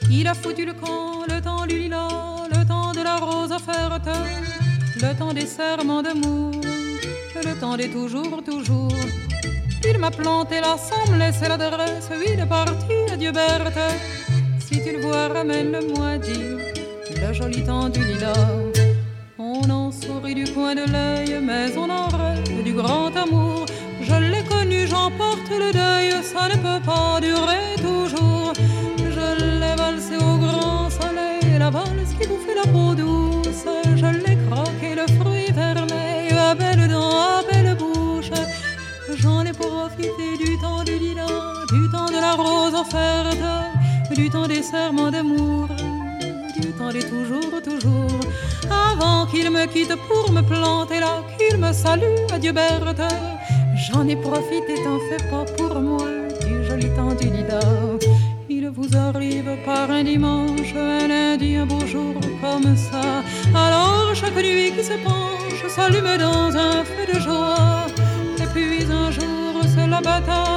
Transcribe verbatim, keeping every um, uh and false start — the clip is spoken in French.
Il a foutu le camp, le temps du lilas, le temps de la rose offerte, le temps des serments d'amour, le temps des toujours, toujours. Il m'a planté là sans me laisser l'adresse, il est parti, adieu Berthe. Si tu le vois, ramène-le-moi, dis, le joli temps du lilas. On en sourit du coin de l'œil, mais on en rêve du grand amour. Je l'ai connu, j'en porte le deuil, ça ne peut pas durer toujours. Je l'ai valsé au grand soleil, la valse qui vous fait la peau douce. Je l'ai croqué, le fruit vermeil, à belles dents, à belle bouche. J'en ai profité du temps du lilas, du temps de la rose offerte, du temps des serments d'amour, du temps des toujours, toujours. Avant qu'il me quitte pour me planter là, qu'il me salue, adieu Berthe. J'en ai profité, t'en fais pas pour moi, du joli temps du lilas. Il vous arrive par un dimanche, un lundi, un beau jour comme ça. Alors chaque nuit qui s'épanche s'allume dans un feu de joie. Et puis un jour c'est la bataille.